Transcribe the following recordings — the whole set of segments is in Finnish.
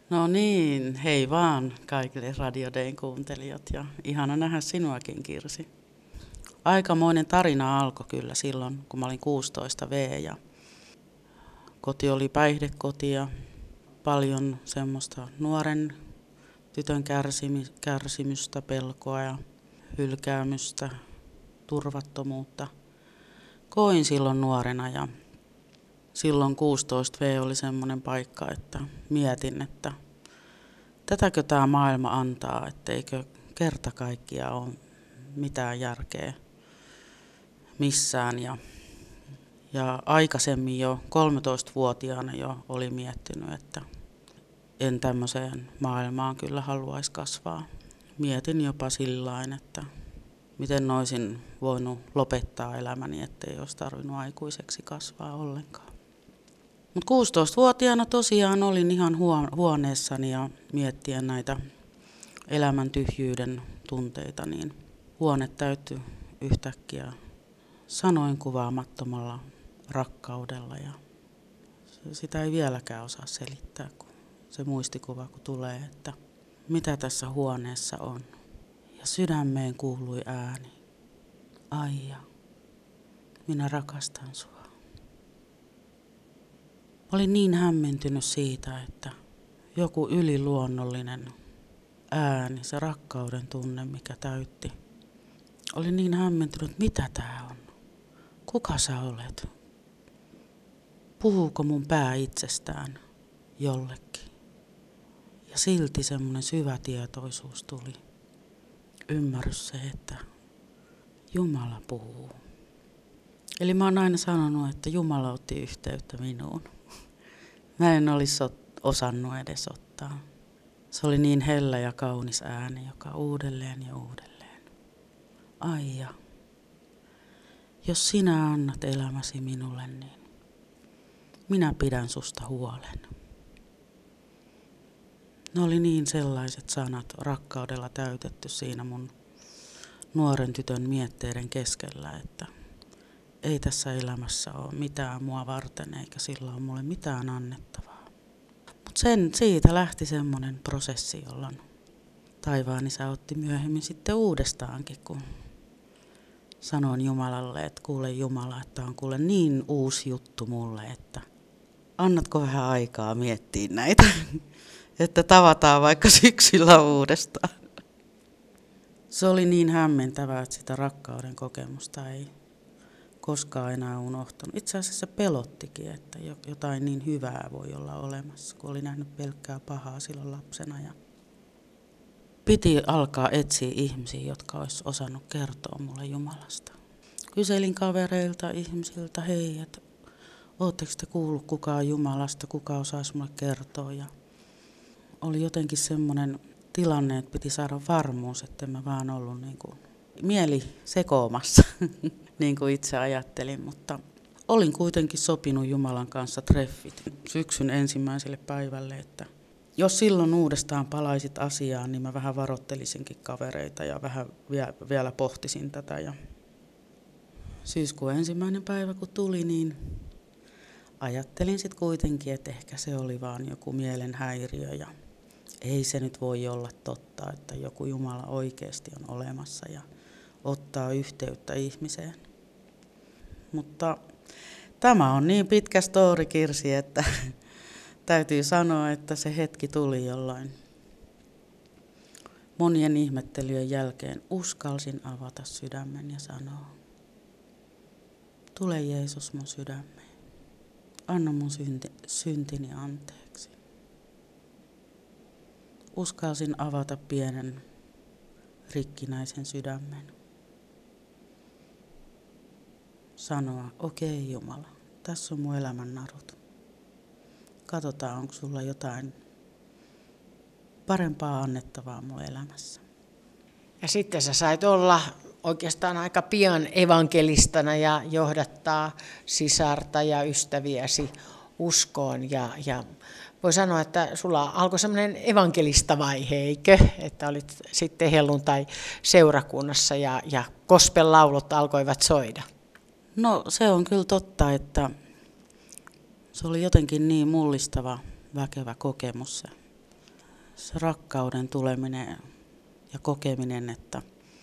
No niin, hei vaan kaikille Radio Dayn kuuntelijat ja ihana nähdä sinuakin, Kirsi. Aikamoinen tarina alkoi kyllä silloin, kun mä olin 16 V ja koti oli päihdekoti ja paljon semmoista nuoren tytön kärsimystä, pelkoa ja hylkäämystä, turvattomuutta. Koin silloin nuorena ja silloin 16 V oli semmoinen paikka, että mietin, että tätäkö tämä maailma antaa, etteikö kerta kaikkiaan ole mitään järkeä missään. Ja aikaisemmin jo 13-vuotiaana jo oli miettinyt, että en tämmöiseen maailmaan kyllä haluaisi kasvaa. Mietin jopa sillain, että miten olisin voinut lopettaa elämäni, ettei olisi tarvinnut aikuiseksi kasvaa ollenkaan. Mutta 16-vuotiaana tosiaan olin ihan huoneessani ja miettien näitä elämän tyhjyyden tunteita, niin huone täyttyi yhtäkkiä sanoin kuvaamattomalla rakkaudella ja sitä ei vieläkään osaa selittää, kun se muistikuva kun tulee, että mitä tässä huoneessa on. Ja sydämeen kuului ääni, Aija, minä rakastan sua. Olin niin hämmentynyt siitä, että joku yliluonnollinen ääni, se rakkauden tunne, mikä täytti. Olin niin hämmentynyt, mitä tää on? Kuka sä olet? Puhuuko mun pää itsestään jollekin? Ja silti semmoinen syvä tietoisuus tuli. Ymmärrys se, että Jumala puhuu. Eli mä oon aina sanonut, että Jumala otti yhteyttä minuun. Mä en olisi osannut edes ottaa. Se oli niin hellä ja kaunis ääni, joka uudelleen ja uudelleen. Aija, jos sinä annat elämäsi minulle, niin minä pidän susta huolen. Ne oli niin sellaiset sanat rakkaudella täytetty siinä mun nuoren tytön mietteiden keskellä, että ei tässä elämässä ole mitään mua varten eikä sillä ole mulle mitään annettavaa. Mutta siitä lähti semmoinen prosessi, jolloin taivaan isä otti myöhemmin sitten uudestaankin, kun sanoin Jumalalle, että kuule Jumala, että on kuule niin uusi juttu mulle, että annatko vähän aikaa miettiä näitä, että tavataan vaikka syksyllä uudestaan. Se oli niin hämmentävää, että sitä rakkauden kokemusta ei koskaan enää unohtanut. Itse asiassa se pelottikin, että jotain niin hyvää voi olla olemassa, kun oli nähnyt pelkkää pahaa silloin lapsena. Ja piti alkaa etsiä ihmisiä, jotka olisi osannut kertoa mulle Jumalasta. Kyselin kavereilta, ihmisiltä, hei, että ootteko te kuullut kukaan Jumalasta, kuka osaisi mulle kertoa. Ja oli jotenkin semmoinen tilanne, että piti saada varmuus, että mä vaan ollut niin kuin mieli sekoamassa, niin kuin itse ajattelin, mutta olin kuitenkin sopinut Jumalan kanssa treffit syksyn ensimmäiselle päivälle, että jos silloin uudestaan palaisit asiaan, niin mä vähän varoittelisinkin kavereita ja vähän vielä pohtisin tätä. Ja syyskuun ensimmäinen päivä kun tuli, niin ajattelin sitten kuitenkin, että ehkä se oli vaan joku mielenhäiriö ja ei se nyt voi olla totta, että joku Jumala oikeasti on olemassa ja ottaa yhteyttä ihmiseen. Mutta tämä on niin pitkä story, Kirsi, että täytyy sanoa, että se hetki tuli jollain monien ihmettelyjen jälkeen uskalsin avata sydämen ja sanoa, tule Jeesus mun sydämeen, anna mun syntini anteeksi. Uskalsin avata pienen rikkinäisen sydämen. Sanoa, okei Jumala, tässä on mun elämän narut. Katsotaan, onko sulla jotain parempaa annettavaa mun elämässä. Ja sitten sä sait olla oikeastaan aika pian evankelistana ja johdattaa sisarta ja ystäviäsi uskoon. Ja voi sanoa, että sulla alkoi semmoinen evankelista-vaihe, eikö? Että olit sitten helluntai-seurakunnassa ja gospel-laulut alkoivat soida. No se on kyllä totta, että se oli jotenkin niin mullistava, väkevä kokemus se se rakkauden tuleminen ja kokeminen, että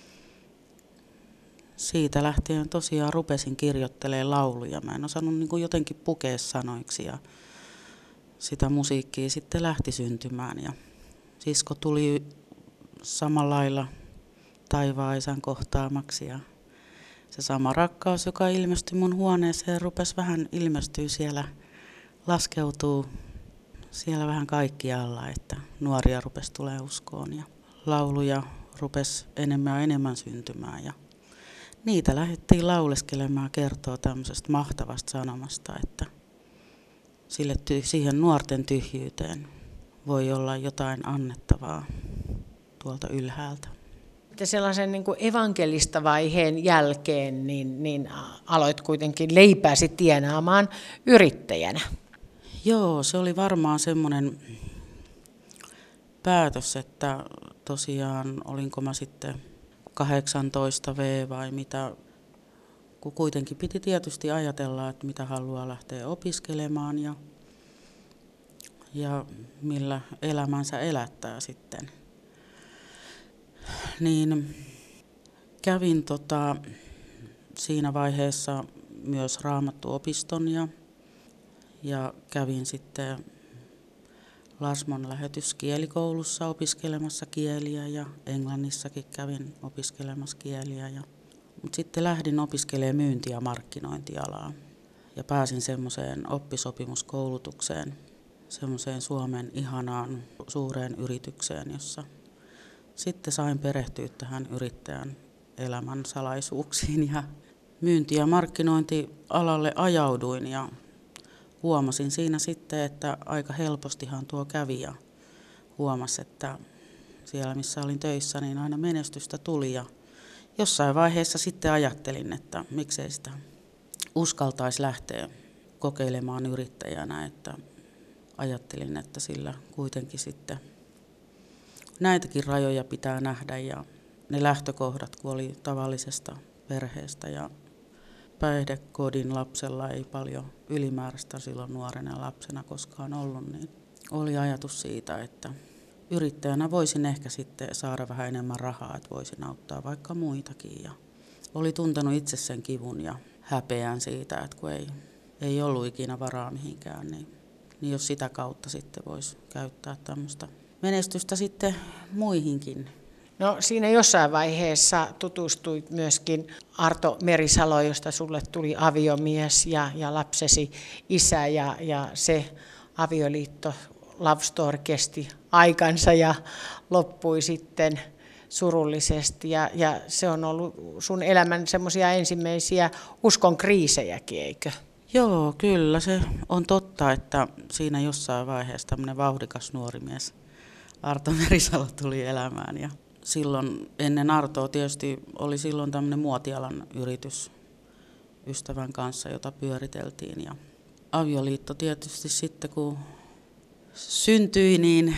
siitä lähtien tosiaan rupesin kirjoittelemaan lauluja. Mä en osannut niin kuin jotenkin pukea sanoiksi ja sitä musiikkia sitten lähti syntymään. Ja sisko tuli samalla lailla taivaan isän kohtaamaksi ja se sama rakkaus, joka ilmestyi mun huoneeseen, rupesi vähän ilmestyä siellä, laskeutuu siellä vähän kaikkialla, että nuoria rupesi tulee uskoon ja lauluja rupesi enemmän ja enemmän syntymään. Ja niitä lähdettiin lauleskelemaan kertoa tämmöisestä mahtavasta sanomasta, että siihen nuorten tyhjyyteen voi olla jotain annettavaa tuolta ylhäältä. Sellaisen niin kuin evankelistavaiheen jälkeen niin aloit kuitenkin leipääsi tienaamaan yrittäjänä. Joo, se oli varmaan semmoinen päätös, että tosiaan olinko mä sitten 18 vai mitä, kun kuitenkin piti tietysti ajatella, että mitä haluaa lähteä opiskelemaan ja millä elämänsä elättää sitten. Niin kävin siinä vaiheessa myös Raamattuopiston ja kävin sitten Lasmon lähetyskielikoulussa opiskelemassa kieliä ja Englannissakin kävin opiskelemassa kieliä. Mutta sitten lähdin opiskelemaan myynti- ja markkinointialaa ja pääsin semmoiseen oppisopimuskoulutukseen, semmoiseen Suomen ihanaan suureen yritykseen, jossa sitten sain perehtyä tähän yrittäjän elämän salaisuuksiin ja myynti- ja markkinointialalle ajauduin ja huomasin siinä sitten, että aika helpostihan tuo kävi ja huomasin, että siellä missä olin töissä, niin aina menestystä tuli ja jossain vaiheessa sitten ajattelin, että miksei sitä uskaltaisi lähteä kokeilemaan yrittäjänä, että ajattelin, että sillä kuitenkin sitten näitäkin rajoja pitää nähdä ja ne lähtökohdat, kun oli tavallisesta perheestä ja päihdekodin lapsella ei paljon ylimääräistä silloin nuorena lapsena koskaan ollut, niin oli ajatus siitä, että yrittäjänä voisin ehkä sitten saada vähän enemmän rahaa, että voisin auttaa vaikka muitakin. Ja oli tuntenut itse sen kivun ja häpeän siitä, että kun ei ollut ikinä varaa mihinkään, niin jos sitä kautta sitten voisi käyttää tämmöistä menestystä sitten muihinkin. No siinä jossain vaiheessa tutustuit myöskin Arto Merisalo, josta sulle tuli aviomies ja lapsesi isä ja se avioliitto Love Story kesti aikansa ja loppui sitten surullisesti ja se on ollut sun elämän semmoisia ensimmäisiä uskon kriisejäkin, eikö? Joo, kyllä se on totta, että siinä jossain vaiheessa tämmöinen vauhdikas nuori mies Arto Merisalo tuli elämään ja silloin ennen Artoa tietysti oli silloin tämmöinen muotialan yritys ystävän kanssa, jota pyöriteltiin. Ja avioliitto tietysti sitten kun syntyi, niin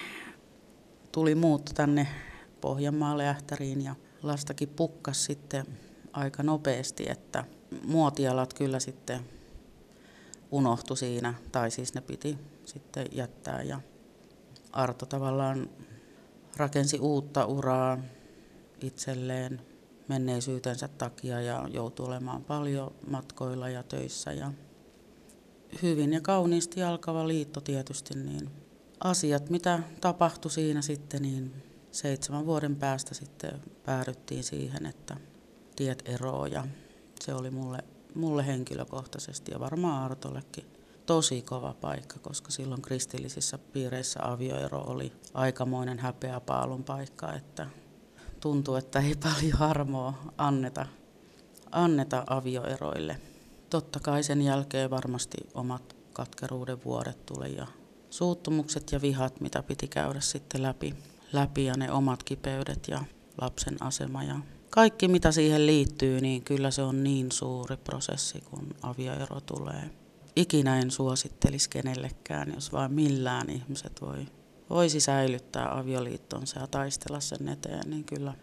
tuli muutto tänne Pohjanmaalle Ähtäriin ja lastakin pukkas sitten aika nopeasti, että muotialat kyllä sitten unohtui siinä, tai siis ne piti sitten jättää ja Arto tavallaan rakensi uutta uraa itselleen menneisyytensä takia ja joutui olemaan paljon matkoilla ja töissä. Ja hyvin ja kauniisti alkava liitto tietysti, niin asiat mitä tapahtui siinä sitten, niin 7 vuoden päästä sitten päädyttiin siihen, että tiet eroo ja se oli mulle henkilökohtaisesti ja varmaan Artollekin tosi kova paikka, koska silloin kristillisissä piireissä avioero oli aikamoinen häpeäpaalun paikka, että tuntui, että ei paljon armoa anneta avioeroille. Totta kai sen jälkeen varmasti omat katkeruuden vuodet tuli ja suuttumukset ja vihat, mitä piti käydä sitten läpi ja ne omat kipeydet ja lapsen asema ja kaikki mitä siihen liittyy, niin kyllä se on niin suuri prosessi, kun avioero tulee. Ikinä en suosittelisi kenellekään, jos vain millään ihmiset voisi säilyttää avioliittonsa ja taistella sen eteen, niin kyllä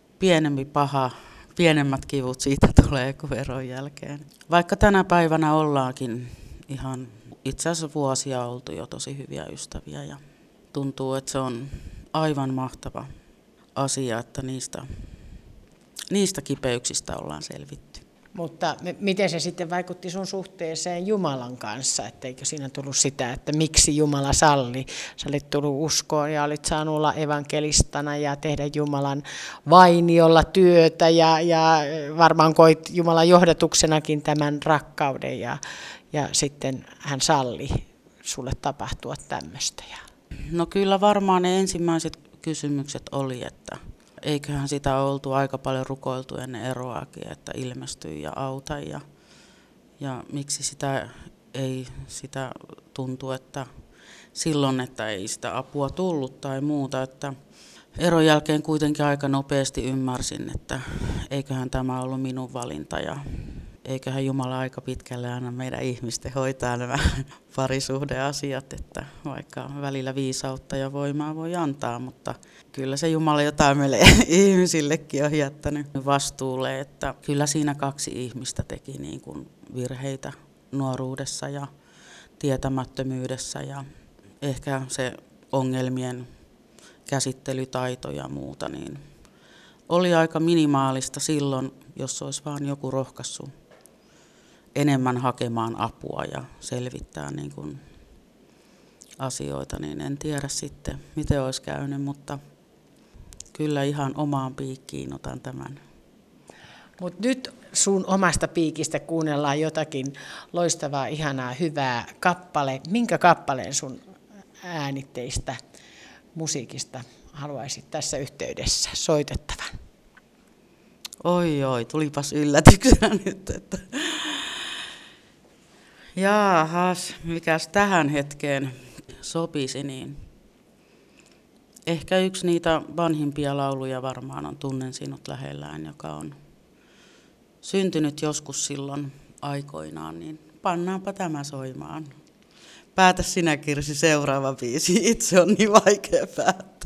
pienemmät kivut siitä tulee kuin eron jälkeen. Vaikka tänä päivänä ollaankin ihan itse asiassa vuosia oltu jo tosi hyviä ystäviä ja tuntuu, että se on aivan mahtava asia, että niistä kipeyksistä ollaan selvitty. Mutta miten se sitten vaikutti sun suhteeseen Jumalan kanssa? Etteikö siinä tullut sitä, että miksi Jumala salli? Sä olit tullut uskoon ja olit saanut olla evankelistana ja tehdä Jumalan vainiolla työtä ja varmaan koit Jumalan johdatuksenakin tämän rakkauden ja sitten hän salli sulle tapahtua tämmöistä. No kyllä varmaan ne ensimmäiset kysymykset oli, että eiköhän sitä oltu aika paljon rukoiltu ennen eroakin, että ilmestyy ja auta ja miksi sitä tuntuu, että silloin, että ei sitä apua tullut tai muuta, että eron jälkeen kuitenkin aika nopeasti ymmärsin, että eiköhän tämä ollut minun valinta ja eiköhän Jumala aika pitkälle aina meidän ihmisten hoitaa nämä parisuhdeasiat, että vaikka välillä viisautta ja voimaa voi antaa, mutta kyllä se Jumala jotain meille ihmisillekin on jättänyt vastuulle, että kyllä siinä 2 ihmistä teki niin kuin virheitä nuoruudessa ja tietämättömyydessä ja ehkä se ongelmien käsittelytaito ja muuta, niin oli aika minimaalista silloin, jos olisi vaan joku rohkaissut enemmän hakemaan apua ja selvittää niin kuin asioita, niin en tiedä sitten, miten olisi käynyt, mutta kyllä ihan omaan piikkiin otan tämän. Mutta nyt sun omasta piikistä kuunnellaan jotakin loistavaa, ihanaa, hyvää kappale. Minkä kappaleen sun äänitteistä musiikista haluaisit tässä yhteydessä soitettavan? Oi, tulipas yllätyksenä nyt, että jaahas, mikäs tähän hetkeen sopisi, niin ehkä yksi niitä vanhimpia lauluja varmaan on Tunnen sinut lähellään, joka on syntynyt joskus silloin aikoinaan, niin pannaanpa tämä soimaan. Päätä sinä, Kirsi, seuraava biisi. Itse on niin vaikea päättää.